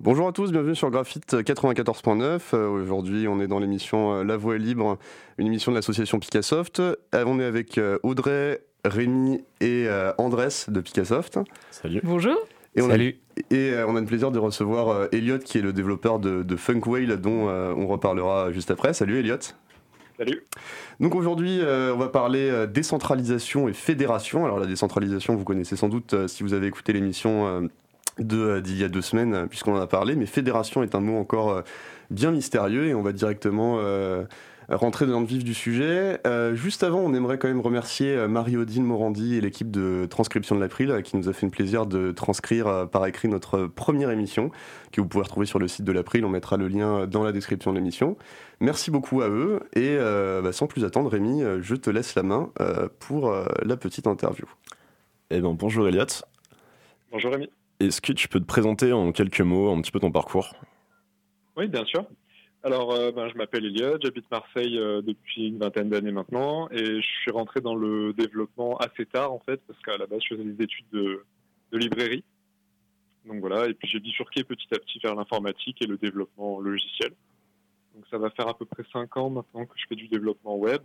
Bonjour à tous, bienvenue sur Graphite 94.9. Aujourd'hui, on est dans l'émission La Voix est libre, une émission de l'association Picassoft. On est avec Audrey, Rémi et Andrés de Picassoft. Salut. Bonjour. Salut. On a le plaisir de recevoir Elliot, qui est le développeur de Funkwhale, dont on reparlera juste après. Salut Elliot. Salut. Donc aujourd'hui, on va parler décentralisation et fédération. Alors la décentralisation, vous connaissez sans doute si vous avez écouté l'émission d'il y a 2 semaines, puisqu'on en a parlé, mais fédération est un mot encore bien mystérieux et on va directement rentrer dans le vif du sujet. Juste avant, on aimerait quand même remercier Marie-Odile Morandi et l'équipe de transcription de l'April qui nous a fait le plaisir de transcrire par écrit notre première émission que vous pouvez retrouver sur le site de l'April. On mettra le lien dans la description de l'émission. Merci beaucoup à eux et sans plus attendre, Rémi, je te laisse la main pour la petite interview. Eh bien, bonjour Elliot. Bonjour Rémi. Est-ce que tu peux te présenter en quelques mots un petit peu ton parcours ? Oui, bien sûr. Alors, je m'appelle Elliot, j'habite Marseille depuis une vingtaine d'années maintenant et je suis rentré dans le développement assez tard en fait, parce qu'à la base je faisais des études de librairie. Donc voilà, et puis j'ai bifurqué petit à petit vers l'informatique et le développement logiciel. Donc ça va faire à peu près 5 ans maintenant que je fais du développement web,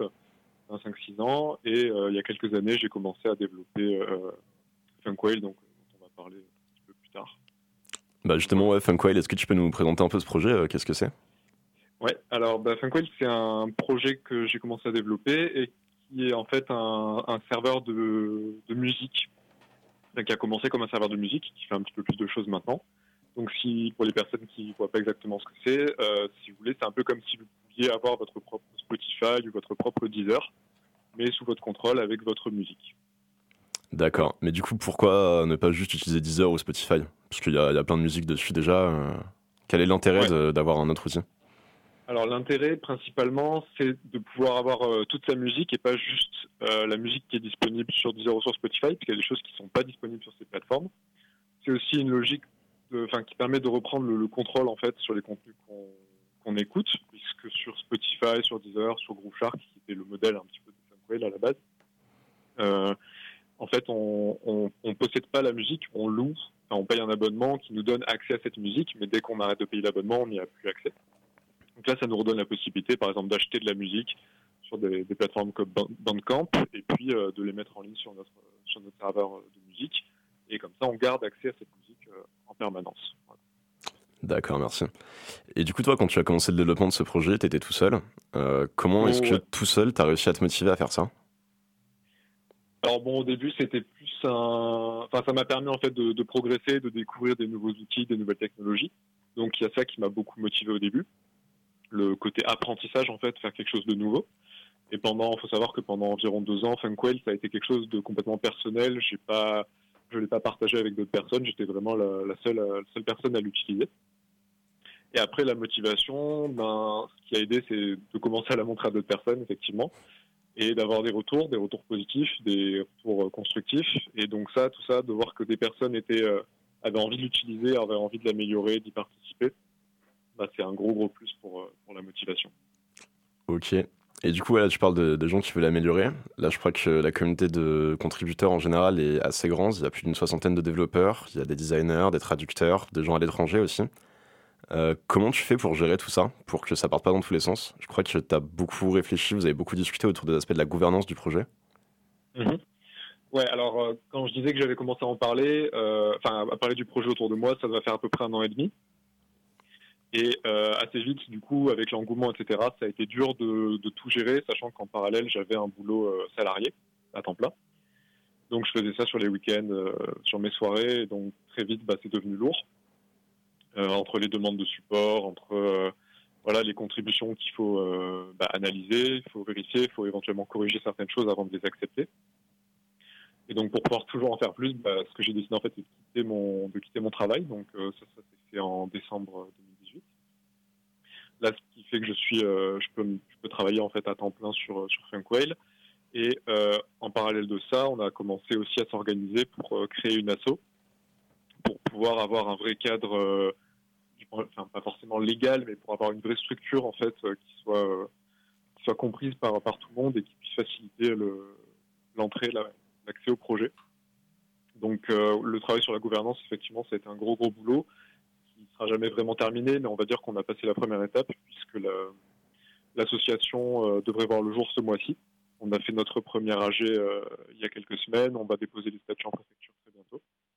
5-6 ans, et il y a quelques années j'ai commencé à développer Funkwhale, donc dont on va parler un petit peu plus tard. Bah justement, ouais, Funkwhale, est-ce que tu peux nous présenter un peu ce projet ? Qu'est-ce que c'est ? Ouais, alors Funkwhale, c'est un projet que j'ai commencé à développer et qui est en fait un serveur de musique, qui a commencé comme un serveur de musique, qui fait un petit peu plus de choses maintenant. Donc pour les personnes qui ne voient pas exactement ce que c'est, si vous voulez, c'est un peu comme si vous pouviez avoir votre propre Spotify ou votre propre Deezer, mais sous votre contrôle avec votre musique. D'accord, mais du coup, pourquoi ne pas juste utiliser Deezer ou Spotify ? Parce qu'il y a plein de musique dessus déjà. Quel est l'intérêt d'avoir un autre outil ? Alors l'intérêt principalement, c'est de pouvoir avoir toute sa musique et pas juste la musique qui est disponible sur Deezer ou sur Spotify, parce qu'il y a des choses qui ne sont pas disponibles sur ces plateformes. C'est aussi une logique qui permet de reprendre le contrôle en fait sur les contenus qu'on écoute, puisque sur Spotify, sur Deezer, sur Grooveshark, qui était le modèle un petit peu de Funkwhale à la base, en fait on possède pas la musique, on loue, on paye un abonnement qui nous donne accès à cette musique, mais dès qu'on arrête de payer l'abonnement, on n'y a plus accès. Donc là, ça nous redonne la possibilité, par exemple, d'acheter de la musique sur des plateformes comme Bandcamp et puis de les mettre en ligne sur notre serveur de musique. Et comme ça, on garde accès à cette musique en permanence. Voilà. D'accord, merci. Et du coup, toi, quand tu as commencé le développement de ce projet, tu étais tout seul. Comment est-ce que tout seul, tu as réussi à te motiver à faire ça ? Alors bon, au début, c'était plus ça m'a permis en fait de progresser, de découvrir des nouveaux outils, des nouvelles technologies. Donc il y a ça qui m'a beaucoup motivé au début. Le côté apprentissage, en fait, faire quelque chose de nouveau. Et faut savoir que pendant environ 2 ans, Funkwhale, ça a été quelque chose de complètement personnel. Je l'ai pas partagé avec d'autres personnes. J'étais vraiment la seule personne à l'utiliser. Et après, la motivation, ce qui a aidé, c'est de commencer à la montrer à d'autres personnes, effectivement, et d'avoir des retours positifs, des retours constructifs. Et donc tout ça, de voir que des personnes avaient envie de l'utiliser, avaient envie de l'améliorer, d'y participer, c'est un gros plus pour la motivation. Ok. Et du coup, là, tu parles de gens qui veulent l'améliorer. Là, je crois que la communauté de contributeurs en général est assez grande. Il y a plus d'une 60aine de développeurs, il y a des designers, des traducteurs, des gens à l'étranger aussi. Comment tu fais pour gérer tout ça, pour que ça parte pas dans tous les sens ? Je crois que tu as beaucoup réfléchi, vous avez beaucoup discuté autour des aspects de la gouvernance du projet. Mm-hmm. Ouais, alors quand je disais que j'avais commencé à en parler, à parler du projet autour de moi, ça va faire à peu près 1 an et demi. Et assez vite, du coup, avec l'engouement, etc., ça a été dur de tout gérer, sachant qu'en parallèle, j'avais un boulot salarié à temps plein. Donc, je faisais ça sur les week-ends, sur mes soirées. Et donc, très vite, c'est devenu lourd. Entre les demandes de support, entre les contributions qu'il faut analyser, il faut vérifier, il faut éventuellement corriger certaines choses avant de les accepter. Et donc, pour pouvoir toujours en faire plus, ce que j'ai décidé, en fait, c'est de quitter mon travail. Donc, ça s'est fait en décembre 2018. Là, ce qui fait que je peux travailler en fait à temps plein sur Funkwhale. Et en parallèle de ça, on a commencé aussi à s'organiser pour créer une asso, pour pouvoir avoir un vrai cadre, pas forcément légal, mais pour avoir une vraie structure en fait qui soit comprise par tout le monde et qui puisse faciliter l'entrée, l'accès au projet. Donc le travail sur la gouvernance, effectivement, ça a été un gros boulot qui sera jamais vraiment terminé, mais on va dire qu'on a passé la première étape puisque l'association devrait voir le jour ce mois-ci. On a fait notre premier AG il y a quelques semaines. On va déposer les statuts en préfecture très bientôt.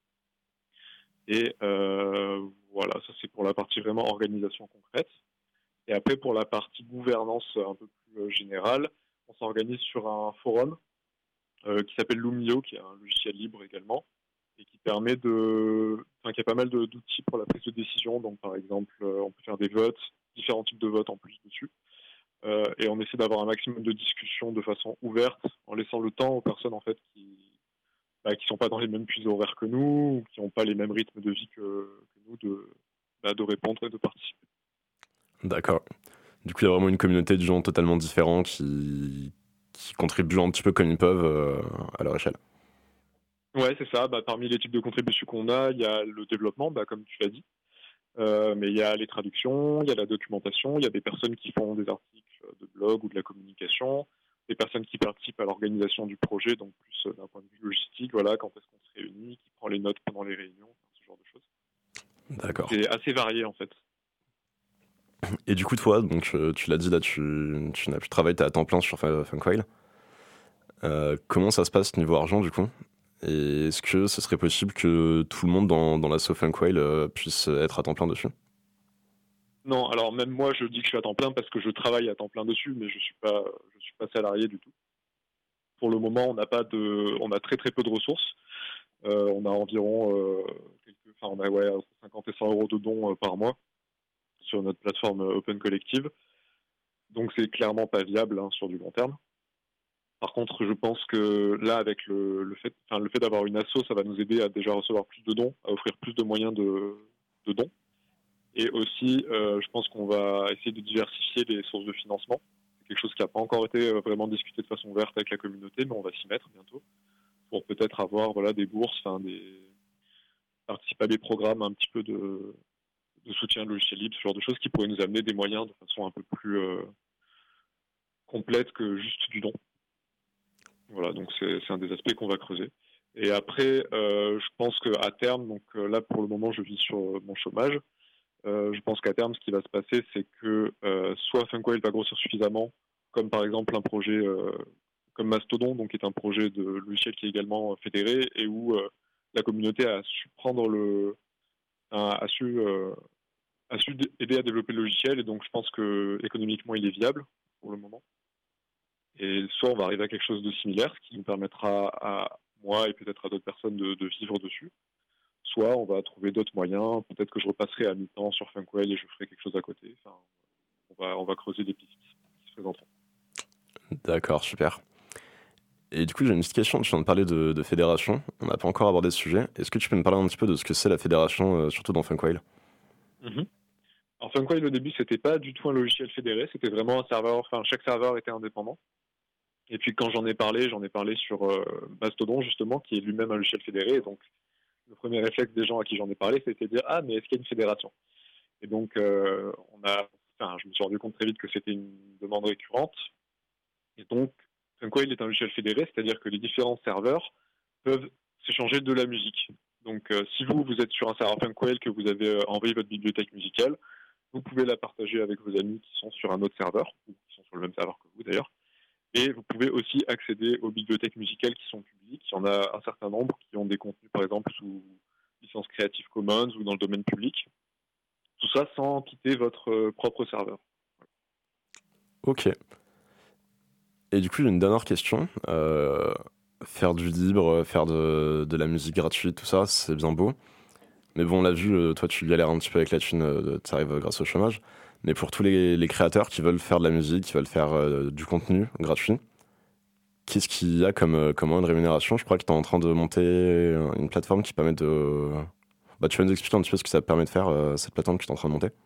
Et voilà, ça c'est pour la partie vraiment organisation concrète. Et après, pour la partie gouvernance un peu plus générale, on s'organise sur un forum qui s'appelle Lumio, qui est un logiciel libre également, et qui permet qui a pas mal d'outils pour la prise de décision. Donc, par exemple, on peut faire des votes, différents types de votes en plus dessus. Et on essaie d'avoir un maximum de discussions de façon ouverte, en laissant le temps aux personnes en fait qui sont pas dans les mêmes fuseaux horaires que nous, ou qui n'ont pas les mêmes rythmes de vie que nous, de répondre et de participer. D'accord. Du coup, il y a vraiment une communauté de gens totalement différents qui contribuent un petit peu comme ils peuvent à leur échelle. Ouais, c'est ça. Parmi les types de contributions qu'on a, il y a le développement, comme tu l'as dit. Mais il y a les traductions, il y a la documentation, il y a des personnes qui font des articles de blog ou de la communication, des personnes qui participent à l'organisation du projet, donc plus d'un point de vue logistique, voilà, quand est-ce qu'on se réunit, qui prend les notes pendant les réunions, ce genre de choses. D'accord. C'est assez varié en fait. Et du coup, toi, donc tu l'as dit là, tu n'as plus de travail, tu es à temps plein sur Funcoil. Comment ça se passe niveau argent du coup? Et est-ce que ce serait possible que tout le monde dans l'asso Funcoil puisse être à temps plein dessus? Non, alors même moi je dis que je suis à temps plein parce que je travaille à temps plein dessus, mais je suis pas salarié du tout. Pour le moment, on a très très peu de ressources. On a environ on a entre 50 et 100 euros de dons par mois sur notre plateforme Open Collective. Donc c'est clairement pas viable sur du long terme. Par contre, je pense que là, avec le fait d'avoir une asso, ça va nous aider à déjà recevoir plus de dons, à offrir plus de moyens de dons. Et aussi, je pense qu'on va essayer de diversifier les sources de financement. C'est quelque chose qui n'a pas encore été vraiment discuté de façon ouverte avec la communauté, mais on va s'y mettre bientôt pour peut-être avoir des bourses, participer à des programmes un petit peu de soutien logiciel libre, ce genre de choses qui pourraient nous amener des moyens de façon un peu plus complète que juste du don. Voilà, donc c'est un des aspects qu'on va creuser. Et après, je pense qu'à terme, donc là pour le moment je vis sur mon chômage, je pense qu'à terme ce qui va se passer c'est que soit Funcoil va grossir suffisamment, comme par exemple un projet comme Mastodon, donc qui est un projet de logiciel qui est également fédéré et où la communauté a su a su aider à développer le logiciel, et donc je pense que économiquement il est viable pour le moment. Et soit on va arriver à quelque chose de similaire, ce qui nous permettra à moi et peut-être à d'autres personnes de vivre dessus. Soit on va trouver d'autres moyens, peut-être que je repasserai à mi-temps sur Funcoil et je ferai quelque chose à côté. Enfin, on va creuser des pistes qui se présenteront. D'accord, super. Et du coup, j'ai une petite question. Tu viens de parler de fédération. On n'a pas encore abordé ce sujet. Est-ce que tu peux me parler un petit peu de ce que c'est la fédération, surtout dans Funcoil? Alors Funcoil au début c'était pas du tout un logiciel fédéré, c'était vraiment un serveur, chaque serveur était indépendant. Et puis quand j'en ai parlé sur Mastodon justement, qui est lui-même un logiciel fédéré, et donc le premier réflexe des gens à qui j'en ai parlé, c'était de dire ah mais est-ce qu'il y a une fédération? Et donc je me suis rendu compte très vite que c'était une demande récurrente. Et donc Funcoil est un logiciel fédéré, c'est-à-dire que les différents serveurs peuvent s'échanger de la musique. Donc si vous êtes sur un serveur Funcoil, que vous avez envoyé votre bibliothèque musicale, vous pouvez la partager avec vos amis qui sont sur un autre serveur, ou qui sont sur le même serveur que vous d'ailleurs. Et vous pouvez aussi accéder aux bibliothèques musicales qui sont publiques. Il y en a un certain nombre qui ont des contenus, par exemple, sous licence Creative Commons ou dans le domaine public. Tout ça sans quitter votre propre serveur. Ok. Et du coup, j'ai une dernière question. Faire du libre, faire de la musique gratuite, tout ça, c'est bien beau. Mais bon, on l'a vu, toi, tu galères un petit peu avec la thune, t'arrives grâce au chômage. Mais pour tous les créateurs qui veulent faire de la musique, qui veulent faire du contenu gratuit, qu'est-ce qu'il y a comme moyen de rémunération? Je crois que tu es en train de monter une plateforme qui permet de... tu vas nous expliquer un petit peu ce que ça permet de faire, cette plateforme que tu es en train de monter?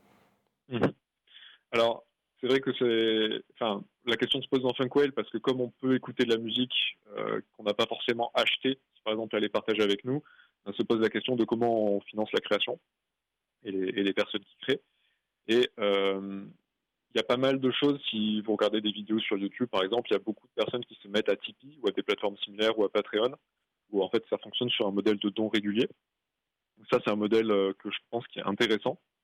Alors, c'est vrai que la question se pose dans Funcoil parce que comme on peut écouter de la musique qu'on n'a pas forcément achetée, si par exemple elle est partagée avec nous, on se pose la question de comment on finance la création et les personnes qui créent. Et il y a pas mal de choses, si vous regardez des vidéos sur YouTube par exemple, il y a beaucoup de personnes qui se mettent à Tipeee ou à des plateformes similaires ou à Patreon, où en fait ça fonctionne sur un modèle de don régulier. Donc ça c'est un modèle que je pense qui est intéressant,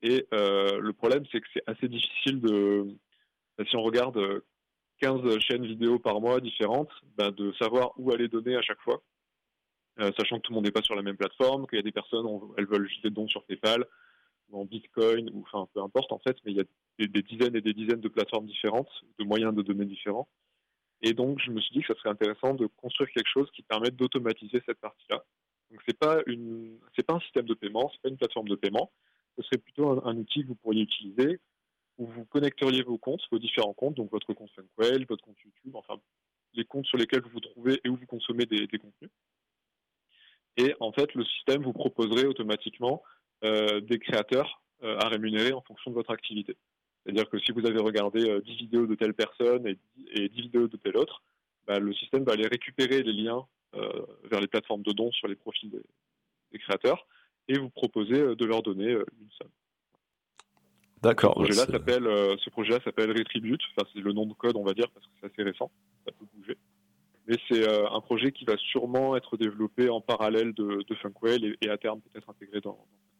Et le problème, c'est que c'est assez difficile si on regarde 15 chaînes vidéo par mois différentes, de savoir où aller donner à chaque fois, sachant que tout le monde n'est pas sur la même plateforme, qu'il y a des personnes, elles veulent juste des dons sur PayPal, ou en Bitcoin, ou enfin peu importe en fait, mais il y a des dizaines et des dizaines de plateformes différentes, de moyens de donner différents. Et donc je me suis dit que ça serait intéressant de construire quelque chose qui permette d'automatiser cette partie-là. Donc c'est pas un système de paiement, c'est pas une plateforme de paiement, ce serait plutôt un outil que vous pourriez utiliser où vous connecteriez vos différents comptes, donc votre compte Funkwell, votre compte YouTube, enfin les comptes sur lesquels vous vous trouvez et où vous consommez des contenus. Et en fait, le système vous proposerait automatiquement des créateurs à rémunérer en fonction de votre activité. C'est-à-dire que si vous avez regardé 10 vidéos de telle personne et 10 vidéos de telle autre, le système va aller récupérer les liens vers les plateformes de dons sur les profils des créateurs et vous proposer de leur donner une somme. D'accord. Ce projet-là s'appelle Retribute. Enfin, c'est le nom de code, on va dire, parce que c'est assez récent. Ça peut bouger. Mais c'est un projet qui va sûrement être développé en parallèle de Funkwell et à terme peut-être intégré dans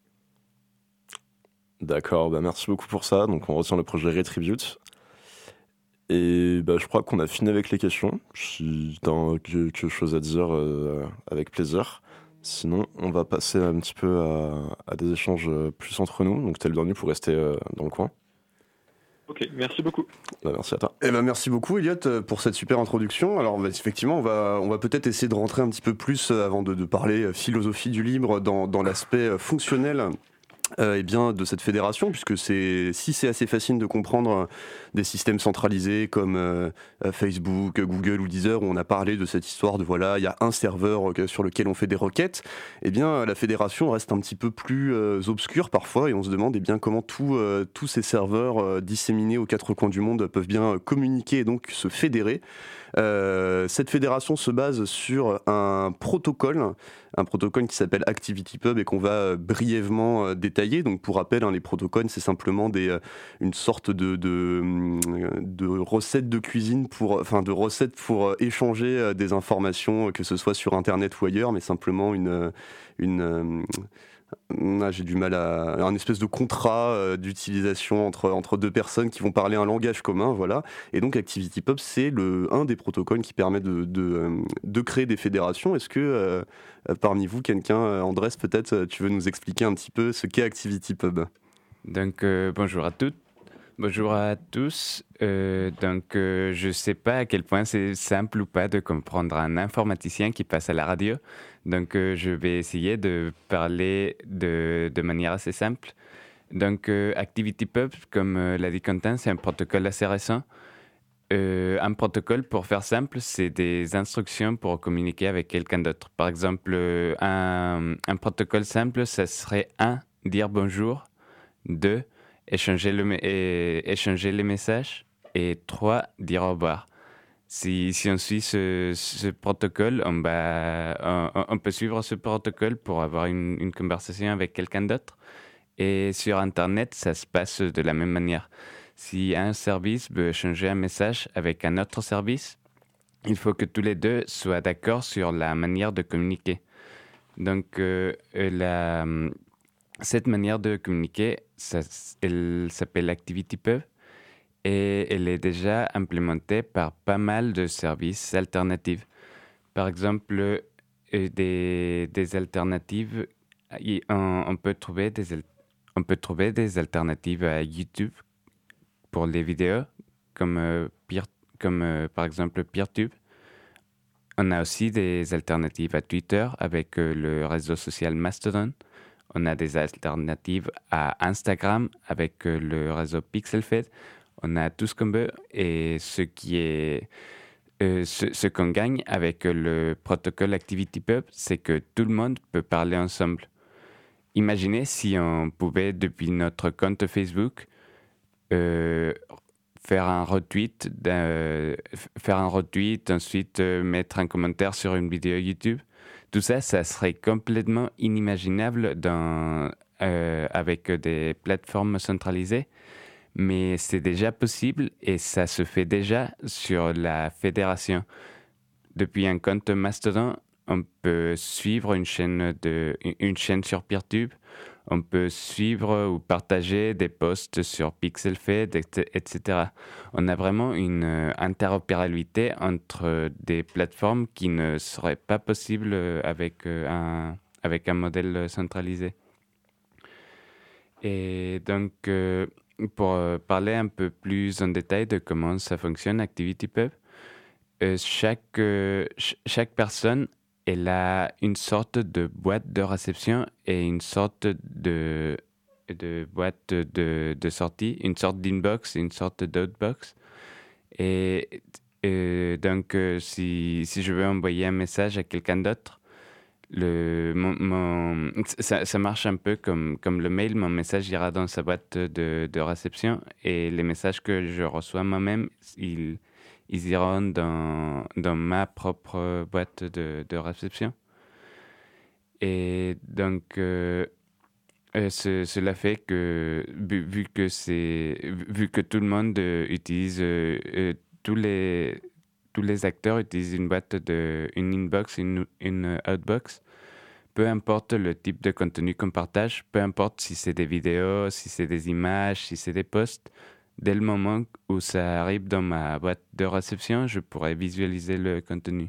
D'accord, merci beaucoup pour ça. Donc on retient le projet Retribute. Et je crois qu'on a fini avec les questions. Si tu as quelque chose à dire, avec plaisir. Sinon, on va passer un petit peu à des échanges plus entre nous. Donc, tu es le bienvenu pour rester dans le coin. Ok, merci beaucoup. Merci à toi. Merci beaucoup, Elliot, pour cette super introduction. Alors, effectivement, on va peut-être essayer de rentrer un petit peu plus, avant de parler philosophie du libre, dans l'aspect fonctionnel de cette fédération, puisque c'est assez facile de comprendre des systèmes centralisés comme Facebook, Google ou Deezer, où on a parlé de cette histoire de voilà, il y a un serveur sur lequel on fait des requêtes. La fédération reste un petit peu plus obscure parfois, et on se demande comment tous ces serveurs disséminés aux quatre coins du monde peuvent bien communiquer et donc se fédérer. Cette fédération se base sur un protocole qui s'appelle ActivityPub et qu'on va brièvement détailler. Donc pour rappel, les protocoles, c'est simplement une sorte de recettes de cuisine pour échanger des informations, que ce soit sur Internet ou ailleurs, mais simplement j'ai du mal un espèce de contrat d'utilisation entre deux personnes qui vont parler un langage commun, voilà. Et donc ActivityPub, c'est un des protocoles qui permet de créer des fédérations. Est-ce que parmi vous, quelqu'un, Andrés, peut-être, tu veux nous expliquer un petit peu ce qu'est ActivityPub ? Donc bonjour à toutes, bonjour à tous. Je ne sais pas à quel point c'est simple ou pas de comprendre un informaticien qui passe à la radio. Donc, je vais essayer de parler de manière assez simple. Donc, ActivityPub, comme l'a dit Quentin, c'est un protocole assez récent. Un protocole, pour faire simple, c'est des instructions pour communiquer avec quelqu'un d'autre. Par exemple, un protocole simple, ça serait 1, dire bonjour, 2, échanger les messages, et 3, dire au revoir. Si on suit ce protocole, on peut suivre ce protocole pour avoir une conversation avec quelqu'un d'autre. Et sur Internet, ça se passe de la même manière. Si un service veut échanger un message avec un autre service, il faut que tous les deux soient d'accord sur la manière de communiquer. Donc, cette manière de communiquer, elle s'appelle ActivityPub. Et elle est déjà implémentée par pas mal de services alternatifs. Par exemple, des alternatives, on peut trouver des alternatives à YouTube pour les vidéos, comme par exemple PeerTube. On a aussi des alternatives à Twitter avec le réseau social Mastodon. On a des alternatives à Instagram avec le réseau PixelFed. On a tout ce qu'on veut, et ce qu'on gagne avec le protocole ActivityPub, c'est que tout le monde peut parler ensemble. Imaginez si on pouvait, depuis notre compte Facebook, faire un retweet, ensuite mettre un commentaire sur une vidéo YouTube. Tout ça, ça serait complètement inimaginable avec des plateformes centralisées. Mais c'est déjà possible et ça se fait déjà sur la fédération. Depuis un compte Mastodon, on peut suivre une chaîne sur PeerTube. On peut suivre ou partager des posts sur PixelFed, etc. On a vraiment une interopérabilité entre des plateformes qui ne serait pas possible avec un modèle centralisé. Et donc, pour parler un peu plus en détail de comment ça fonctionne, ActivityPub, chaque personne, elle a une sorte de boîte de réception et une sorte de boîte de sortie, une sorte d'inbox et une sorte d'outbox. Et donc, si je veux envoyer un message à quelqu'un d'autre, ça marche un peu comme le mail. Mon message ira dans sa boîte de réception et les messages que je reçois moi-même, ils iront dans ma propre boîte de réception. Et donc, cela fait que, vu que tout le monde utilise, tous les acteurs utilisent une boîte une inbox, une outbox, peu importe le type de contenu qu'on partage, peu importe si c'est des vidéos, si c'est des images, si c'est des posts, dès le moment où ça arrive dans ma boîte de réception, je pourrais visualiser le contenu.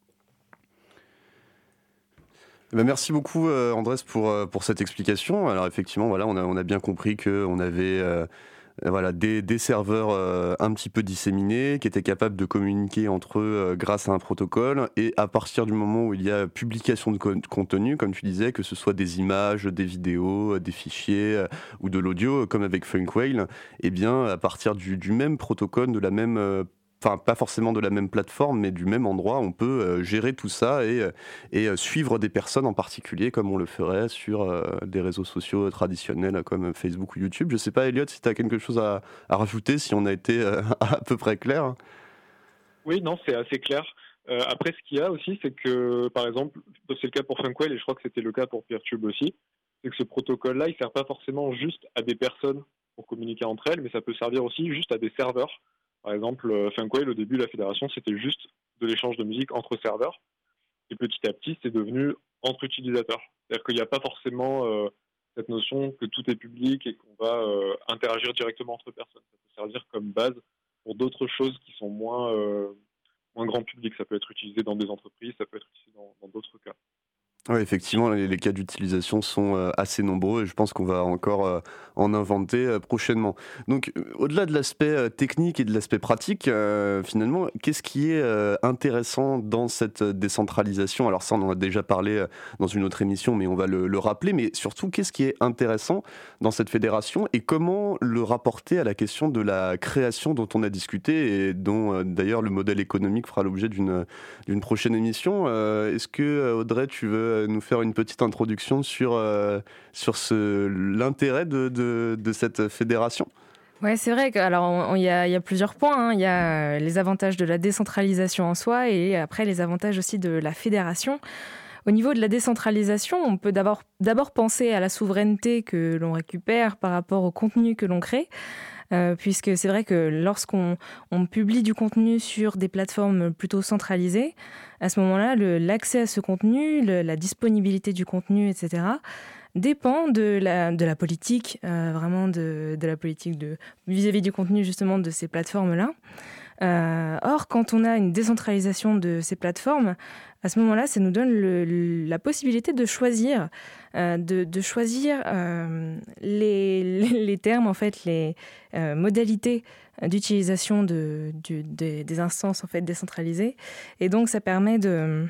Merci beaucoup Andrés pour cette explication. Alors effectivement, voilà, on a bien compris qu'on avait des serveurs un petit peu disséminés qui étaient capables de communiquer entre eux grâce à un protocole, et à partir du moment où il y a publication de contenu, comme tu disais, que ce soit des images, des vidéos, des fichiers ou de l'audio, comme avec Funkwhale, eh bien à partir du même protocole, de la même enfin pas forcément de la même plateforme, mais du même endroit, on peut gérer tout ça et suivre des personnes en particulier, comme on le ferait sur des réseaux sociaux traditionnels comme Facebook ou YouTube. Je sais pas, Elliot, si tu as quelque chose à rajouter, si on a été à peu près clair. Oui, non, c'est assez clair. Après, ce qu'il y a aussi, c'est que, par exemple, c'est le cas pour Funkwhale, et je crois que c'était le cas pour Peertube aussi, c'est que ce protocole-là, il ne sert pas forcément juste à des personnes pour communiquer entre elles, mais ça peut servir aussi juste à des serveurs. Par exemple, Funkwhale, au début, la fédération, c'était juste de l'échange de musique entre serveurs. Et petit à petit, c'est devenu entre utilisateurs. C'est-à-dire qu'il n'y a pas forcément cette notion que tout est public et qu'on va interagir directement entre personnes. Ça peut servir comme base pour d'autres choses qui sont moins grand public. Ça peut être utilisé dans des entreprises, ça peut être utilisé dans d'autres cas. Oui, effectivement, les cas d'utilisation sont assez nombreux et je pense qu'on va encore en inventer prochainement. Donc, au-delà de l'aspect technique et de l'aspect pratique, finalement, qu'est-ce qui est intéressant dans cette décentralisation ? Alors ça, on en a déjà parlé dans une autre émission, mais on va le rappeler. Mais surtout, qu'est-ce qui est intéressant dans cette fédération et comment le rapporter à la question de la création dont on a discuté et dont, d'ailleurs, le modèle économique fera l'objet d'une prochaine émission. Est-ce que, Audrey, tu veux nous faire une petite introduction sur l'intérêt de cette fédération ? Ouais, c'est vrai qu'il y a plusieurs points. Il y a les avantages de la décentralisation en soi et après les avantages aussi de la fédération. Au niveau de la décentralisation, on peut d'abord penser à la souveraineté que l'on récupère par rapport au contenu que l'on crée. Puisque c'est vrai que lorsqu'on publie du contenu sur des plateformes plutôt centralisées, à ce moment-là, l'accès à ce contenu, la disponibilité du contenu, etc., dépend de la politique, vraiment de la politique vis-à-vis du contenu justement de ces plateformes-là. Or, quand on a une décentralisation de ces plateformes, à ce moment-là, ça nous donne la possibilité de choisir, les termes, en fait, les modalités d'utilisation des instances en fait décentralisées. Et donc, ça permet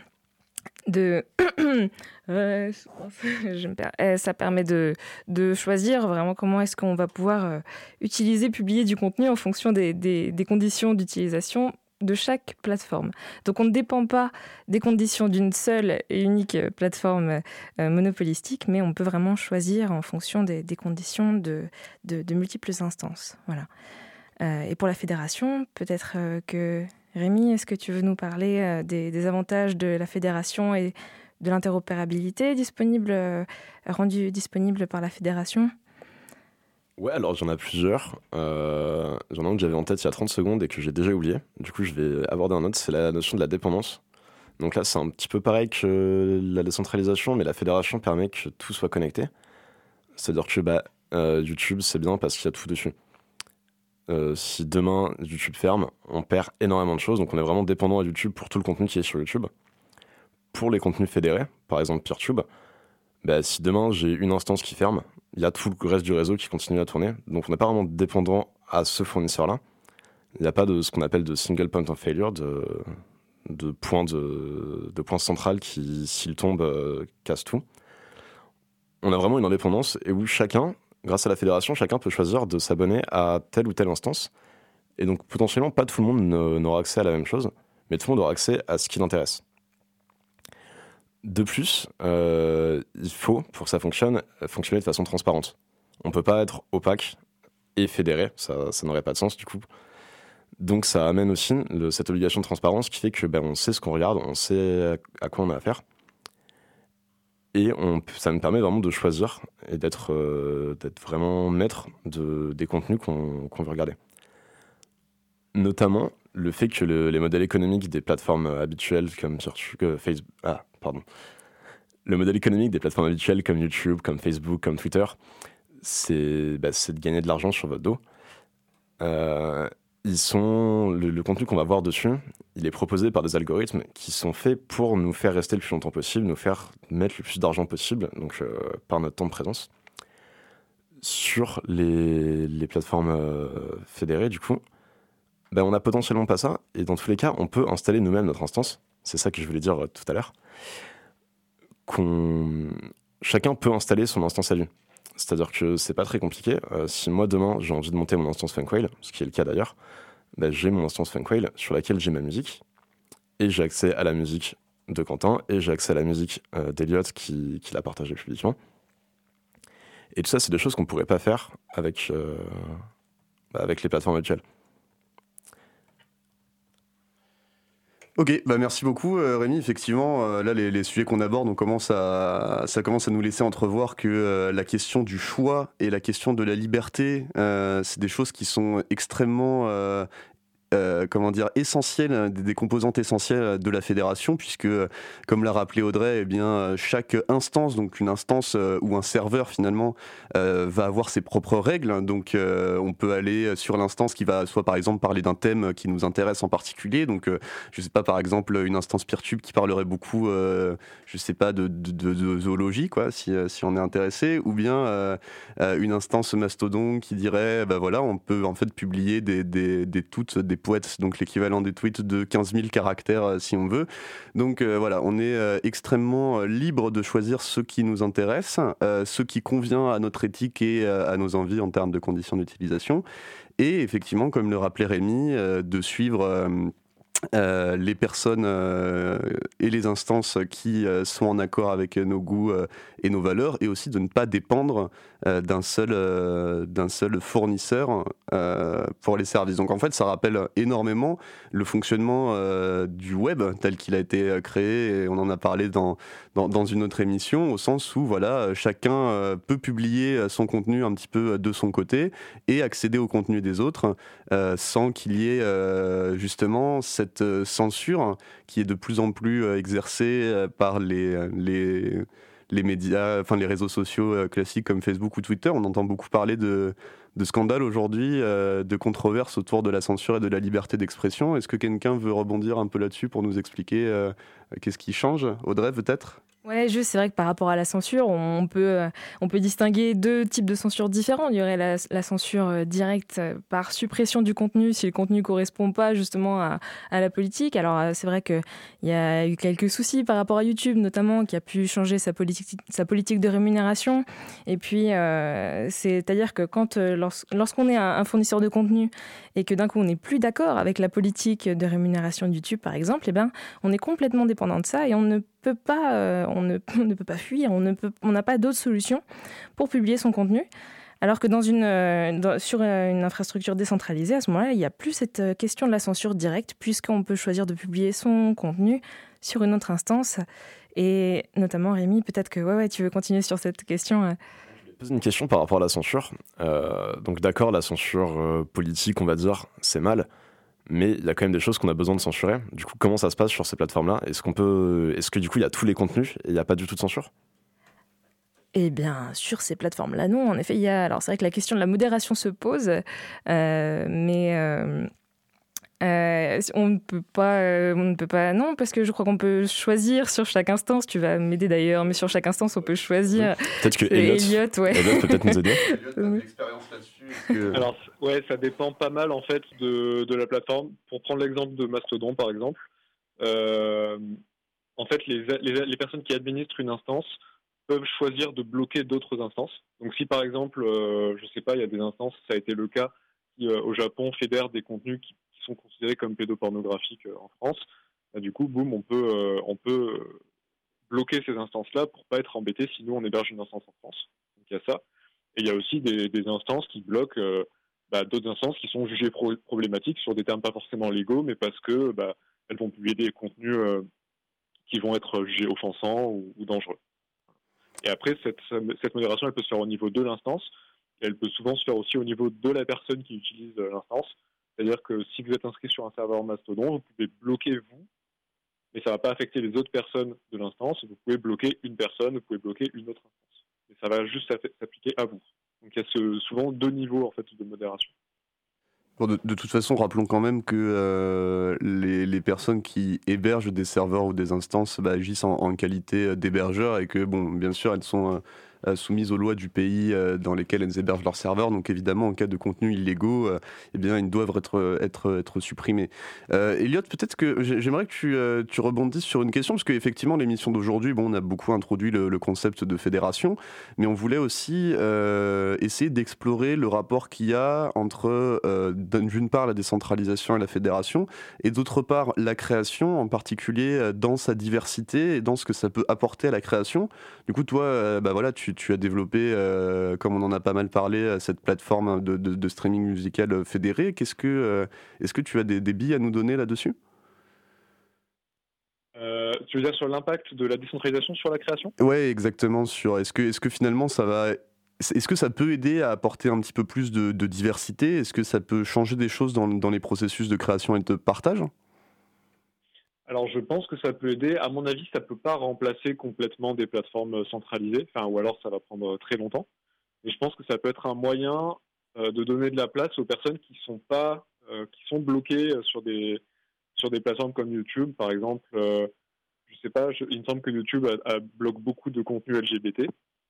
ça permet de choisir vraiment comment est-ce qu'on va pouvoir publier du contenu en fonction des conditions d'utilisation de chaque plateforme. Donc on ne dépend pas des conditions d'une seule et unique plateforme monopolistique, mais on peut vraiment choisir en fonction des conditions de multiples instances. Voilà. Et pour la fédération, peut-être que Rémi, est-ce que tu veux nous parler des avantages de la fédération et de l'interopérabilité rendue disponible par la fédération ? Ouais, alors j'en ai plusieurs. J'en ai un que j'avais en tête il y a 30 secondes et que j'ai déjà oublié. Du coup, je vais aborder un autre, c'est la notion de la dépendance. Donc là, c'est un petit peu pareil que la décentralisation, mais la fédération permet que tout soit connecté. C'est-à-dire que YouTube, c'est bien parce qu'il y a tout dessus. Si demain YouTube ferme, on perd énormément de choses, donc on est vraiment dépendant à YouTube pour tout le contenu qui est sur YouTube. Pour les contenus fédérés, par exemple PeerTube, si demain j'ai une instance qui ferme, il y a tout le reste du réseau qui continue à tourner, donc on n'est pas vraiment dépendant à ce fournisseur-là. Il n'y a pas de ce qu'on appelle de single point of failure, de point central qui, s'il tombe, casse tout. On a vraiment une indépendance et où chacun, grâce à la fédération, chacun peut choisir de s'abonner à telle ou telle instance. Et donc potentiellement, pas tout le monde n'aura accès à la même chose, mais tout le monde aura accès à ce qui l'intéresse. De plus, il faut, pour que ça fonctionner de façon transparente. On ne peut pas être opaque et fédéré, ça n'aurait pas de sens du coup. Donc ça amène aussi cette obligation de transparence qui fait que on sait ce qu'on regarde, on sait à quoi on a affaire. Et ça me permet vraiment de choisir et d'être vraiment maître des contenus qu'on veut regarder. Notamment le fait que les modèles économiques des plateformes habituelles comme Facebook, le modèle économique des plateformes habituelles comme YouTube, comme Facebook, comme Twitter, c'est de gagner de l'argent sur votre dos. Le contenu qu'on va voir dessus, il est proposé par des algorithmes qui sont faits pour nous faire rester le plus longtemps possible, nous faire mettre le plus d'argent possible, donc par notre temps de présence. Sur les plateformes fédérées, du coup, on n'a potentiellement pas ça, et dans tous les cas, on peut installer nous-mêmes notre instance. C'est ça que je voulais dire tout à l'heure. Chacun peut installer son instance à lui. C'est-à-dire que c'est pas très compliqué. Si moi, demain, j'ai envie de monter mon instance Funkwhale, ce qui est le cas d'ailleurs, j'ai mon instance Funkwhale sur laquelle j'ai ma musique, et j'ai accès à la musique de Quentin, et j'ai accès à la musique d'Eliott qui l'a partagée publiquement. Et tout ça, c'est des choses qu'on pourrait pas faire avec les plateformes actuelles. Ok, merci beaucoup Rémi. Effectivement, là les sujets qu'on aborde, ça commence à nous laisser entrevoir que la question du choix et la question de la liberté, c'est des choses qui sont extrêmement essentielles, des composantes essentielles de la fédération, puisque, comme l'a rappelé Audrey, chaque instance, donc une instance ou un serveur finalement, va avoir ses propres règles. Donc, on peut aller sur l'instance qui va soit par exemple parler d'un thème qui nous intéresse en particulier. Donc, je sais pas, par exemple, une instance PeerTube qui parlerait beaucoup, je sais pas, de zoologie, quoi, si on est intéressé, ou bien une instance Mastodon qui dirait, on peut en fait publier des poètes, donc l'équivalent des tweets de 15 000 caractères si on veut. Donc on est extrêmement libre de choisir ce qui nous intéresse, ce qui convient à notre éthique et à nos envies en termes de conditions d'utilisation. Et effectivement, comme le rappelait Rémi, de suivre les personnes et les instances qui sont en accord avec nos goûts et nos valeurs, et aussi de ne pas dépendre d'un seul fournisseur pour les services. Donc en fait, ça rappelle énormément le fonctionnement du web tel qu'il a été créé, et on en a parlé dans une autre émission, au sens où chacun peut publier son contenu un petit peu de son côté et accéder au contenu des autres sans qu'il y ait justement cette censure qui est de plus en plus exercée par les médias, les réseaux sociaux classiques comme Facebook ou Twitter. On entend beaucoup parler de scandales aujourd'hui, de controverses autour de la censure et de la liberté d'expression. Est-ce que quelqu'un veut rebondir un peu là-dessus pour nous expliquer qu'est-ce qui change ? Audrey, peut-être ? Ouais, c'est vrai que par rapport à la censure, on peut distinguer deux types de censure différents. Il y aurait la censure directe par suppression du contenu si le contenu ne correspond pas justement à la politique. Alors c'est vrai qu'il y a eu quelques soucis par rapport à YouTube notamment, qui a pu changer sa politique de rémunération. Et puis c'est-à-dire que lorsqu'on est un fournisseur de contenu et que d'un coup on n'est plus d'accord avec la politique de rémunération de YouTube par exemple, on est complètement dépendant de ça et on ne peut pas fuir, on n'a pas d'autre solution pour publier son contenu. Alors que sur une infrastructure décentralisée, à ce moment-là, il n'y a plus cette question de la censure directe, puisqu'on peut choisir de publier son contenu sur une autre instance. Et notamment, Rémi, peut-être que tu veux continuer sur cette question. Je vais poser une question par rapport à la censure. Donc d'accord, la censure politique, on va dire, c'est mal. Mais il y a quand même des choses qu'on a besoin de censurer. Du coup, comment ça se passe sur ces plateformes-là ? Est-ce que du coup, il y a tous les contenus et il n'y a pas du tout de censure ? Eh bien, sur ces plateformes-là, non. En effet, alors c'est vrai que la question de la modération se pose, mais on ne peut pas, non, parce que je crois qu'on peut choisir sur chaque instance. Tu vas m'aider d'ailleurs, mais sur chaque instance, on peut choisir. Peut-être que Elliot peut peut-être nous aider. Elliot, t'as de l'expérience là-dessus. Alors, ouais, ça dépend pas mal en fait de la plateforme. Pour prendre l'exemple de Mastodon, par exemple, en fait, les personnes qui administrent une instance peuvent choisir de bloquer d'autres instances. Donc, si par exemple, je sais pas, il y a des instances, ça a été le cas, qui au Japon fédèrent des contenus qui sont considérés comme pédopornographiques en France, bah, du coup, boum, on peut bloquer ces instances-là pour pas être embêté si nous on héberge une instance en France. Donc il y a ça. Et il y a aussi des instances qui bloquent d'autres instances qui sont jugées problématiques sur des termes pas forcément légaux, mais parce que elles vont publier des contenus qui vont être jugés offensants ou dangereux. Et après, cette modération, elle peut se faire au niveau de l'instance, et elle peut souvent se faire aussi au niveau de la personne qui utilise l'instance. C'est-à-dire que si vous êtes inscrit sur un serveur Mastodon, vous pouvez bloquer vous, mais ça ne va pas affecter les autres personnes de l'instance. Vous pouvez bloquer une personne, vous pouvez bloquer une autre instance. Et ça va juste s'appliquer à vous. Donc il y a souvent deux niveaux en fait, de modération. Bon, de toute façon, rappelons quand même que les personnes qui hébergent des serveurs ou des instances agissent en qualité d'hébergeurs et que, bon, bien sûr, elles sont soumises aux lois du pays dans lesquelles elles hébergent leurs serveurs. Donc, évidemment, en cas de contenus illégaux, eh bien, ils doivent être supprimés. Elliot, peut-être que j'aimerais que tu rebondisses sur une question, parce qu'effectivement, l'émission d'aujourd'hui, bon, on a beaucoup introduit le concept de fédération, mais on voulait aussi essayer d'explorer le rapport qu'il y a entre, d'une part, la décentralisation et la fédération, et d'autre part, la création, en particulier dans sa diversité et dans ce que ça peut apporter à la création. Du coup, toi, voilà, tu as développé, comme on en a pas mal parlé, cette plateforme de streaming musical fédéré. Est-ce que tu as des billes à nous donner là-dessus ? Tu veux dire sur l'impact de la décentralisation sur la création ? Ouais, exactement. Est-ce que finalement est-ce que ça peut aider à apporter un petit peu plus de diversité ? Est-ce que ça peut changer des choses dans les processus de création et de partage ? Alors, je pense que ça peut aider. À mon avis, ça ne peut pas remplacer complètement des plateformes centralisées, ou alors ça va prendre très longtemps. Mais je pense que ça peut être un moyen de donner de la place aux personnes qui sont bloquées sur des plateformes comme YouTube, par exemple. Je sais pas, il me semble que YouTube bloque beaucoup de contenu LGBT.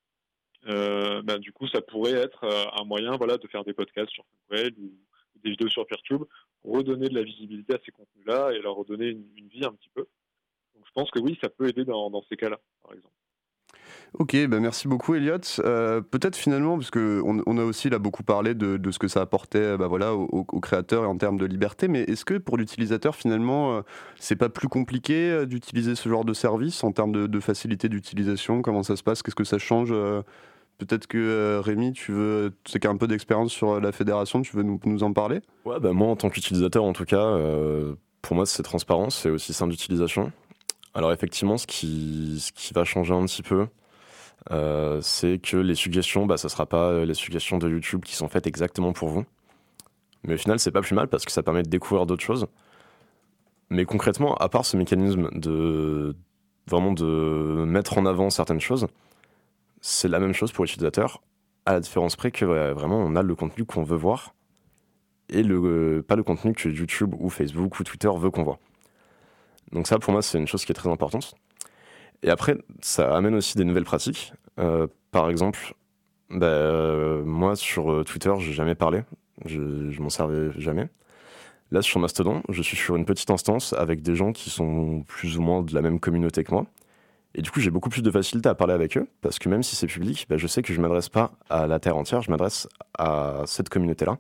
Du coup, ça pourrait être un moyen, de faire des podcasts sur Funkwell ou des vidéos sur Peertube, pour redonner de la visibilité à ces contenus-là et leur redonner une vie un petit peu. Donc je pense que oui, ça peut aider dans ces cas-là, par exemple. Ok, merci beaucoup Elliot. Peut-être finalement, parce qu'on a aussi là beaucoup parlé de ce que ça apportait aux créateurs et en termes de liberté, mais est-ce que pour l'utilisateur finalement, c'est pas plus compliqué d'utiliser ce genre de service en termes de facilité d'utilisation ? Comment ça se passe ? Qu'est-ce que ça change ? Peut-être que Rémi, tu sais qu'il y a un peu d'expérience sur la fédération, tu veux nous en parler ? Ouais, moi en tant qu'utilisateur en tout cas, pour moi c'est transparent, c'est aussi simple d'utilisation. Alors effectivement, ce qui va changer un petit peu, c'est que les suggestions, ça sera pas les suggestions de YouTube qui sont faites exactement pour vous. Mais au final, c'est pas plus mal parce que ça permet de découvrir d'autres choses. Mais concrètement, à part ce mécanisme de mettre en avant certaines choses, c'est la même chose pour l'utilisateur, à la différence près que vraiment on a le contenu qu'on veut voir et pas le contenu que YouTube ou Facebook ou Twitter veut qu'on voit. Donc ça, pour moi, c'est une chose qui est très importante. Et après, ça amène aussi des nouvelles pratiques. Par exemple, moi, sur Twitter, j'ai jamais parlé. Je m'en servais jamais. Là, sur Mastodon, je suis sur une petite instance avec des gens qui sont plus ou moins de la même communauté que moi. Et du coup, j'ai beaucoup plus de facilité à parler avec eux, parce que même si c'est public, je sais que je ne m'adresse pas à la terre entière, je m'adresse à cette communauté-là.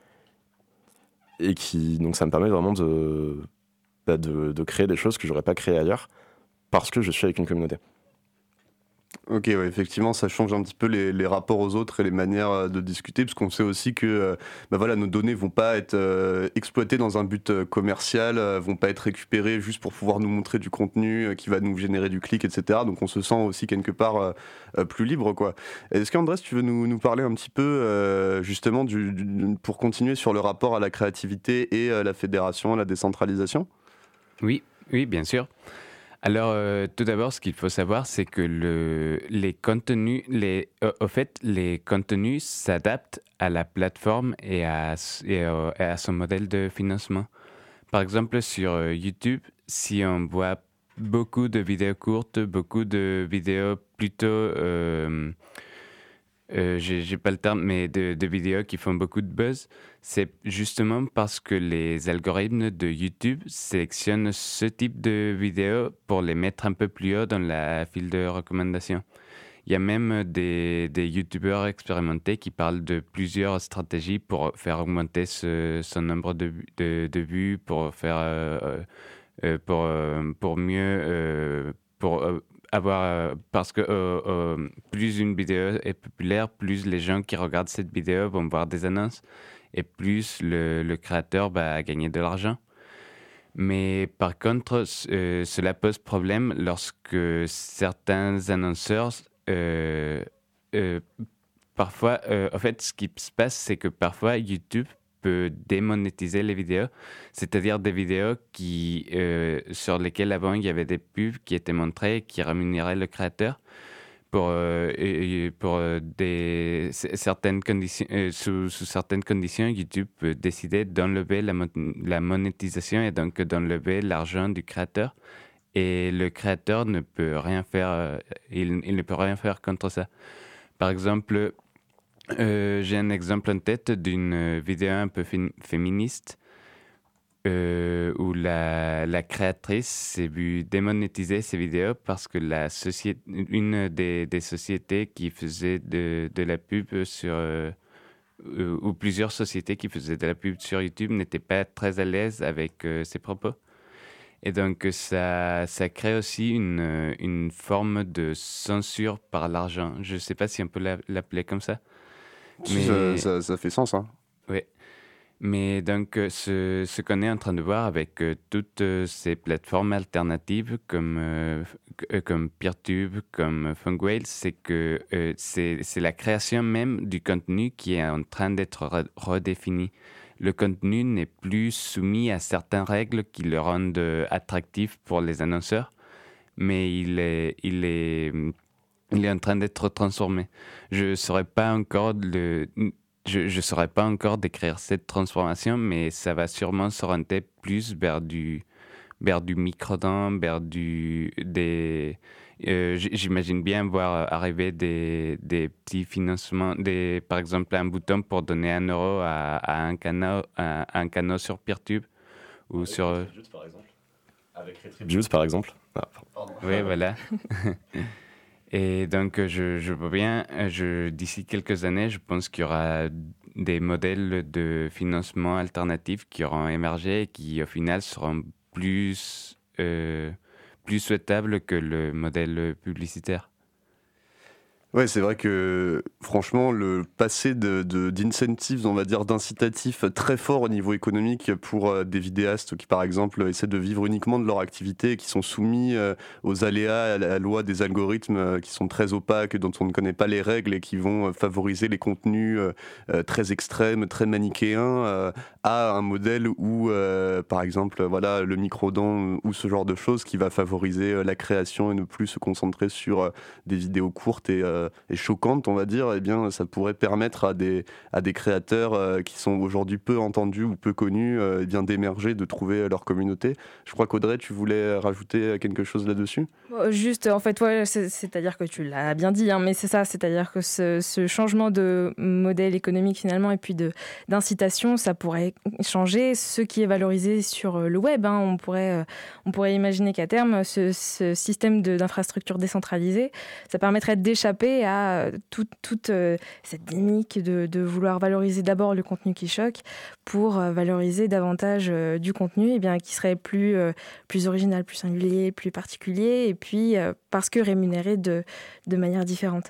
Et donc ça me permet vraiment de créer des choses que je n'aurais pas créées ailleurs, parce que je suis avec une communauté. Ok, ouais, effectivement, ça change un petit peu les rapports aux autres et les manières de discuter, parce qu'on sait aussi que nos données vont pas être exploitées dans un but commercial, vont pas être récupérées juste pour pouvoir nous montrer du contenu qui va nous générer du clic, etc. Donc on se sent aussi quelque part plus libre, quoi. Est-ce qu'Andrés, tu veux nous parler un petit peu justement pour continuer sur le rapport à la créativité et la fédération, la décentralisation ? Oui, bien sûr. Alors, tout d'abord, ce qu'il faut savoir, c'est que les contenus, au fait, les contenus s'adaptent à la plateforme et à son modèle de financement. Par exemple, sur YouTube, si on voit beaucoup de vidéos courtes, beaucoup de vidéos plutôt, j'ai pas le terme, mais de vidéos qui font beaucoup de buzz, c'est justement parce que les algorithmes de YouTube sélectionnent ce type de vidéos pour les mettre un peu plus haut dans la file de recommandation. Il y a même des YouTubeurs expérimentés qui parlent de plusieurs stratégies pour faire augmenter son nombre de vues, pour faire pour mieux avoir parce que plus une vidéo est populaire, plus les gens qui regardent cette vidéo vont voir des annonces et plus le créateur va gagner de l'argent. Mais par contre, cela pose problème lorsque certains annonceurs parfois, en fait, ce qui se passe, c'est que parfois YouTube peut démonétiser les vidéos, c'est-à-dire des vidéos sur lesquelles avant il y avait des pubs qui étaient montrées et qui rémunéraient le créateur pour certaines conditions. Sous certaines conditions, YouTube peut décider d'enlever la monétisation et donc d'enlever l'argent du créateur. Et le créateur ne peut rien faire, il ne peut rien faire contre ça. Par exemple, j'ai un exemple en tête d'une vidéo un peu féministe où la créatrice s'est vue démonétiser ses vidéos parce que une des sociétés qui faisait de la pub ou plusieurs sociétés qui faisaient de la pub sur YouTube n'étaient pas très à l'aise avec ses propos. Et donc, ça crée aussi une forme de censure par l'argent. Je ne sais pas si on peut l'appeler comme ça. Mais ça fait sens, hein. Oui. Mais donc, ce qu'on est en train de voir avec toutes ces plateformes alternatives comme Peertube, comme Funkwhale, c'est que c'est la création même du contenu qui est en train d'être redéfinie. Le contenu n'est plus soumis à certaines règles qui le rendent attractif pour les annonceurs, mais il est en train d'être transformé. Je ne saurais pas encore décrire cette transformation, mais ça va sûrement s'orienter plus vers du microdon, vers j'imagine bien voir arriver des petits financements, par exemple un bouton pour donner 1 euro à un canal sur Peertube ou avec sur Retribute, par exemple. Avec Retribute, par exemple. Ah, oui, voilà. Et donc, je vois bien, d'ici quelques années, je pense qu'il y aura des modèles de financement alternatifs qui auront émergé et qui, au final, seront plus souhaitables que le modèle publicitaire. Ouais, c'est vrai que franchement, le passé d'incentives, on va dire d'incitatifs très forts au niveau économique pour des vidéastes qui, par exemple, essaient de vivre uniquement de leur activité et qui sont soumis aux aléas, à la loi des algorithmes qui sont très opaques, dont on ne connaît pas les règles et qui vont favoriser les contenus très extrêmes, très manichéens, à un modèle où, par exemple, voilà, le microdon ou ce genre de choses qui va favoriser la création et ne plus se concentrer sur des vidéos courtes et choquantes, on va dire, eh bien, ça pourrait permettre à des créateurs qui sont aujourd'hui peu entendus ou peu connus eh bien, d'émerger, de trouver leur communauté. Je crois qu'Audrey, tu voulais rajouter quelque chose là-dessus ? Juste, en fait, ouais, c'est-à-dire que tu l'as bien dit, hein, mais c'est ça, c'est-à-dire que ce changement de modèle économique finalement et puis d'incitation, ça pourrait changer ce qui est valorisé sur le web. Hein. On pourrait imaginer qu'à terme, ce système d'infrastructure décentralisée, ça permettrait d'échapper à toute cette dynamique de vouloir valoriser d'abord le contenu qui choque pour valoriser davantage du contenu eh bien, qui serait plus original, plus singulier, plus particulier, et puis parce que rémunéré de manière différente.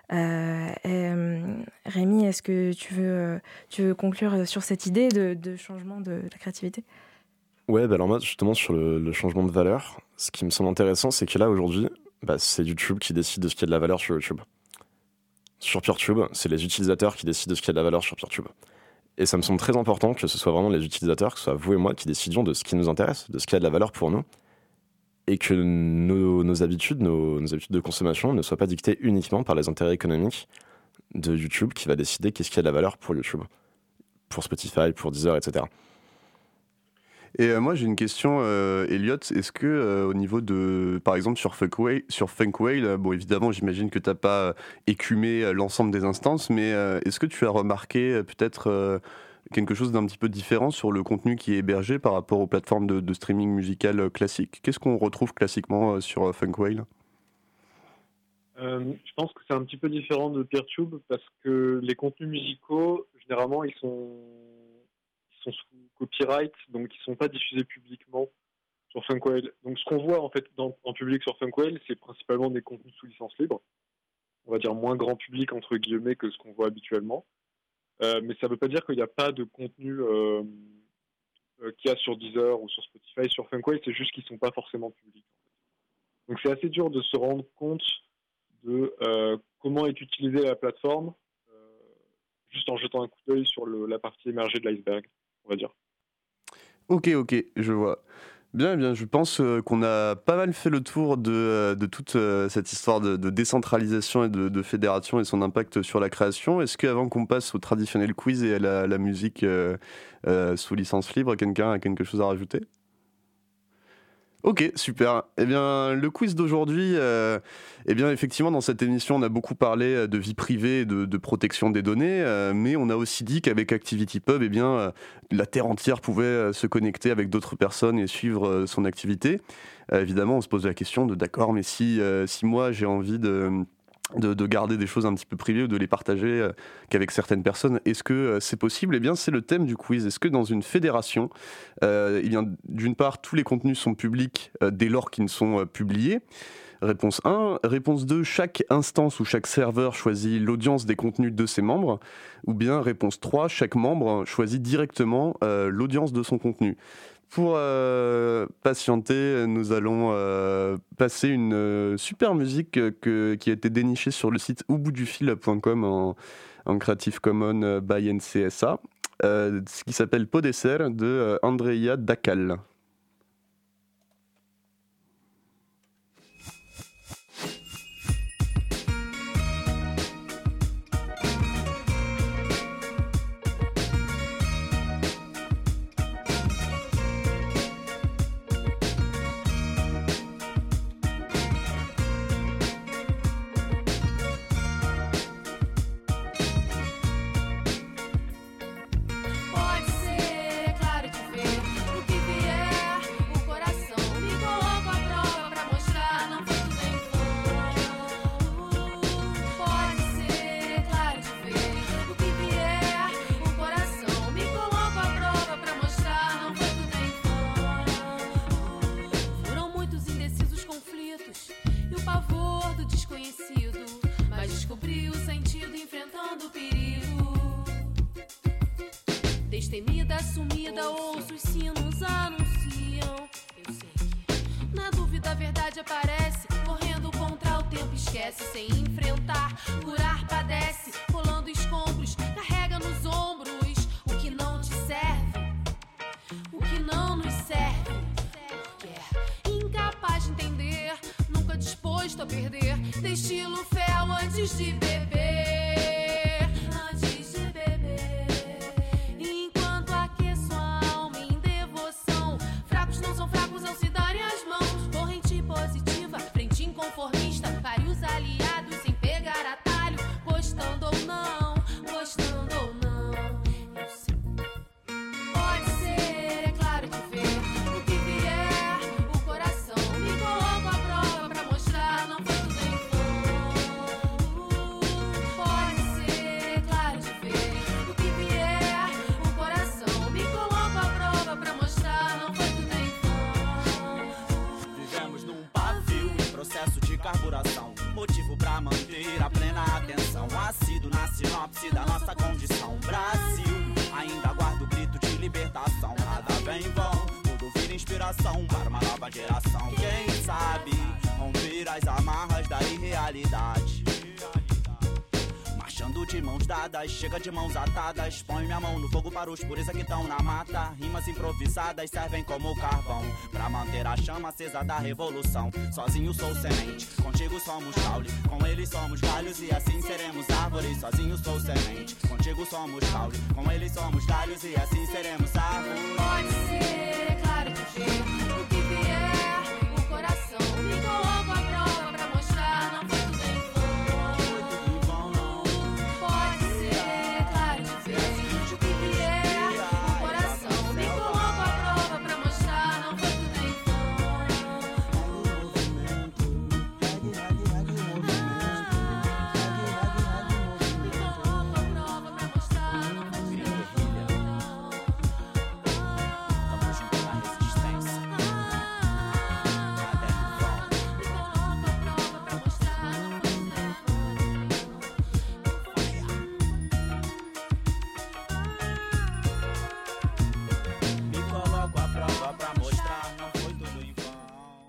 Rémi, est-ce que tu veux conclure sur cette idée de changement de la créativité ? Ouais, bah alors moi, justement, sur le changement de valeur, ce qui me semble intéressant, c'est que là, aujourd'hui, c'est YouTube qui décide de ce qui a de la valeur sur YouTube. Sur Peertube, c'est les utilisateurs qui décident de ce qui a de la valeur sur Peertube. Et ça me semble très important que ce soit vraiment les utilisateurs, que ce soit vous et moi, qui décidions de ce qui nous intéresse, de ce qui a de la valeur pour nous. et que nos habitudes de consommation ne soient pas dictées uniquement par les intérêts économiques de YouTube qui va décider qu'est-ce qui a de la valeur pour YouTube, pour Spotify, pour Deezer, etc. Et moi j'ai une question, Elliot, est-ce que au niveau de, par exemple sur Funkwhale, bon évidemment j'imagine que tu n'as pas écumé l'ensemble des instances, mais est-ce que tu as remarqué peut-être quelque chose d'un petit peu différent sur le contenu qui est hébergé par rapport aux plateformes de streaming musical classiques? Qu'est-ce qu'on retrouve classiquement sur Funkwhale? Je pense que c'est un petit peu différent de Peertube parce que les contenus musicaux, généralement, ils sont sous copyright, donc ils ne sont pas diffusés publiquement sur Funkwhale. Donc ce qu'on voit en fait en public sur Funkwhale, c'est principalement des contenus sous licence libre, on va dire moins grand public entre guillemets que ce qu'on voit habituellement. Mais ça ne veut pas dire qu'il n'y a pas de contenu qu'il y a sur Deezer ou sur Spotify, sur Funkwhale, c'est juste qu'ils ne sont pas forcément publics. Donc c'est assez dur de se rendre compte de comment est utilisée la plateforme juste en jetant un coup d'œil sur la partie émergée de l'iceberg, on va dire. Ok, je vois. Bien, je pense qu'on a pas mal fait le tour de toute cette histoire de décentralisation et de fédération et son impact sur la création. Est-ce qu'avant qu'on passe au traditionnel quiz et à la musique sous licence libre, quelqu'un a quelque chose à rajouter ? Ok, super. Eh bien, le quiz d'aujourd'hui, effectivement, dans cette émission, on a beaucoup parlé de vie privée et de protection des données, mais on a aussi dit qu'avec ActivityPub, la Terre entière pouvait se connecter avec d'autres personnes et suivre son activité. Évidemment, on se pose la question de d'accord, mais si moi j'ai envie de garder des choses un petit peu privées ou de les partager qu'avec certaines personnes. Est-ce que c'est possible ? Eh bien, c'est le thème du quiz. Est-ce que dans une fédération, d'une part, tous les contenus sont publics dès lors qu'ils ne sont publiés ? Réponse 1. Réponse 2. Chaque instance ou chaque serveur choisit l'audience des contenus de ses membres. Ou bien réponse 3. Chaque membre choisit directement l'audience de son contenu. Pour patienter, nous allons passer une super musique qui a été dénichée sur le site ouboutdufil.com en Creative Commons by NCSA, qui s'appelle Podesser de Andrea Dacal. Destemida, sumida, ouço os sinos anunciam. Eu sei que na dúvida a verdade aparece, correndo contra o tempo, esquece sem enfrentar. Curar padece, rolando escombros, carrega nos ombros o que não te serve, o que não nos serve. Incapaz de entender, nunca disposto a perder, destilo fel antes de beber. Conformista, vários aliados sem pegar atalho, gostando ou não, eu sei. Pode ser, é claro que ver o que vier, o coração me coloca à prova pra mostrar, não foi tudo em vão. Pode ser, é claro de ver o que vier, o coração me coloca à prova pra mostrar, não foi tudo em vão. Vivemos num pavio, processo de carburação, motivo pra manter a plena atenção, ácido na sinopse da nossa condição. Brasil, ainda guarda o grito de libertação, nada vem em vão, tudo vira inspiração para uma nova geração. Quem sabe romper as amarras da irrealidade, marchando caminhando de mãos dadas, chega de mãos atadas. Põe minha mão no fogo para os pureza que estão na mata. Rimas improvisadas servem como carvão pra manter a chama acesa da revolução. Sozinho sou semente, contigo somos caule. Com eles somos galhos e assim seremos árvores. Sozinho sou semente, contigo somos caule. Com eles somos galhos e assim seremos árvores. Pode ser, é claro que sim. O que vier, o coração me coloca à prova pra mostrar. Não foi tudo em vão. Pode ser, é claro que sim. O que vier, o coração me coloca à prova pra mostrar. Não foi tudo em Tamo junto na resistência. Me coloco à prova pra mostrar. Não foi tudo em vão.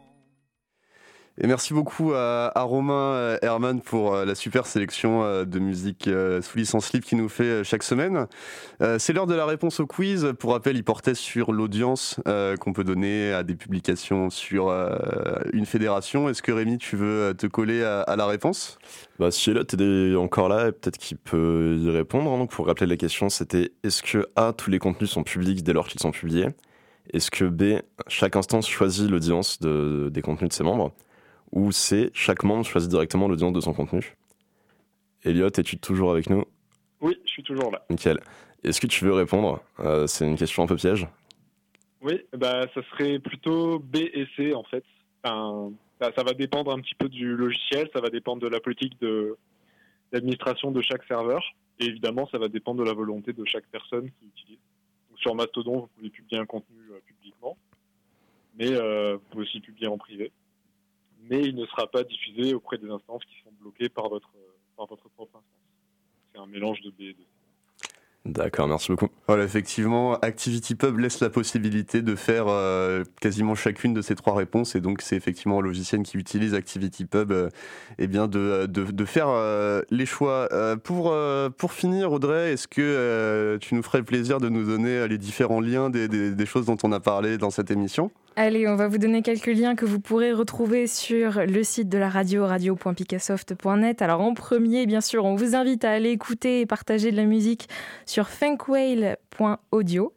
Et merci beaucoup à Romain Herman pour la super sélection de musique sous licence libre qu'il nous fait chaque semaine. C'est l'heure de la réponse au quiz. Pour rappel, il portait sur l'audience qu'on peut donner à des publications sur une fédération. Est-ce que Rémi, tu veux te coller à la réponse ? Bah, si Elliot est encore là, peut-être qu'il peut y répondre. Donc, pour rappeler la question, c'était est-ce que A, tous les contenus sont publics dès lors qu'ils sont publiés ? Est-ce que B, chaque instance choisit l'audience des contenus de ses membres ? Ou C, chaque membre choisit directement l'audience de son contenu ? Elliot, es-tu toujours avec nous ? Oui, je suis toujours là. Nickel. Est-ce que tu veux répondre ? C'est une question un peu piège. Oui, bah, ça serait plutôt B et C en fait. Enfin, ça va dépendre un petit peu du logiciel, ça va dépendre de la politique d'administration de chaque serveur. Et évidemment, ça va dépendre de la volonté de chaque personne qui utilise. Donc, sur Mastodon, vous pouvez publier un contenu publiquement, mais vous pouvez aussi publier en privé. Mais il ne sera pas diffusé auprès des instances qui sont bloquées par votre propre instance. C'est un mélange de B et de C. D'accord, merci beaucoup. Voilà, effectivement, ActivityPub laisse la possibilité de faire quasiment chacune de ces trois réponses, et donc c'est effectivement un logiciel qui utilise ActivityPub eh bien de faire les choix. Pour finir, Audrey, est-ce que tu nous ferais le plaisir de nous donner les différents liens des choses dont on a parlé dans cette émission ? Allez, on va vous donner quelques liens que vous pourrez retrouver sur le site de la radio, radio.picassoft.net. Alors en premier, bien sûr, on vous invite à aller écouter et partager de la musique sur funkwhale.audio.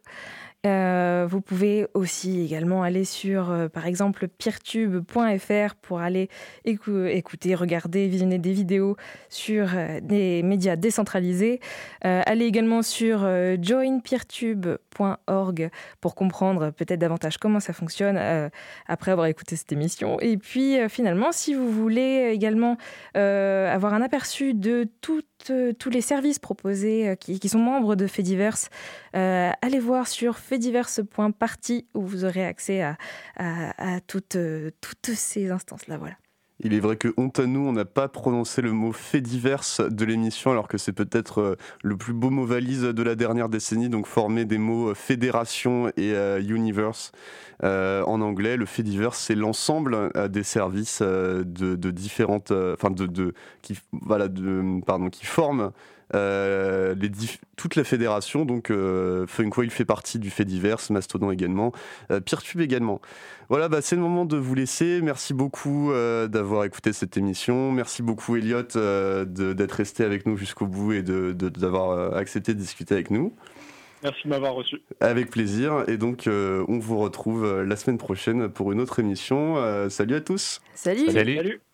Vous pouvez aussi également aller sur, par exemple, peertube.fr pour aller écouter, regarder, visionner des vidéos sur des médias décentralisés. Allez également sur joinpeertube.org pour comprendre peut-être davantage comment ça fonctionne après avoir écouté cette émission. Et puis finalement, si vous voulez également avoir un aperçu de tous les services proposés qui sont membres de Fediverse, allez voir sur fediverse.party où vous aurez accès à toutes ces instances-là. Voilà. Il est vrai que honte à nous, on n'a pas prononcé le mot Fediverse de l'émission, alors que c'est peut-être le plus beau mot valise de la dernière décennie, donc former des mots fédération et universe en anglais. Le Fediverse, c'est l'ensemble des services de différentes, qui forment toute la fédération. Donc Funkwhale fait partie du Fediverse, Mastodon également, Peertube également. Voilà, c'est le moment de vous laisser. Merci beaucoup d'avoir écouté cette émission. Merci beaucoup Elliot d'être resté avec nous jusqu'au bout et d'avoir accepté de discuter avec nous. Merci de m'avoir reçu. Avec plaisir. Et donc on vous retrouve la semaine prochaine pour une autre émission. Salut à tous. Salut. Salut.